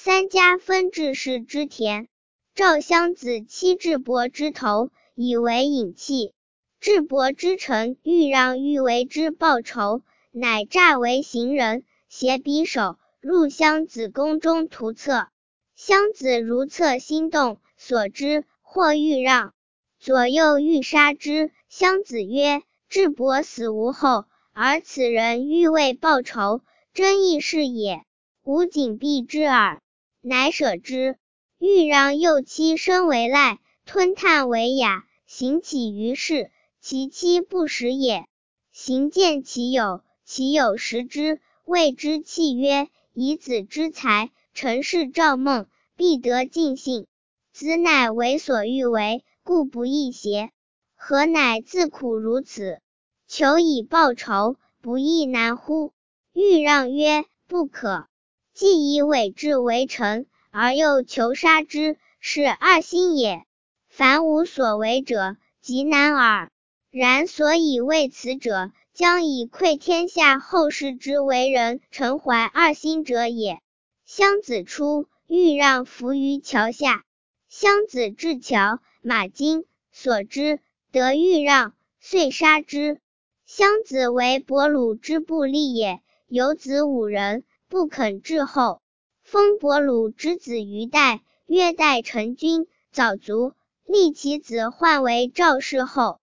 三家分治士之田。赵襄子欺智伯之头，以为隐器。智伯之臣豫让欲为之报仇，乃诈为行人，携匕首入襄子宫中图策。襄子如策心动，所之，或豫让，左右欲杀之。襄子曰：智伯死无后，而此人欲为报仇，真亦是也，吾谨避之耳。乃舍之。豫让又妻身为赖，吞炭为雅，行起于市，其妻不食也。行见其友，其友食之，谓之弃曰：以子之才，陈氏赵孟，必得尽兴。子乃为所欲为，故不义邪？何乃自苦如此？求以报仇，不亦难乎？豫让曰：不可。既以伪质为臣，而又求杀之，是二心也。凡无所为者，极难耳。然所以为此者，将以窥天下后世之为人诚怀二心者也。襄子出，豫让伏于桥下。襄子至桥，马惊，所之，得豫让，遂杀之。襄子为伯鲁之部吏也，有子5人，不肯至后。封伯鲁之子于代，曰代臣君，早卒，立其子换为赵氏后。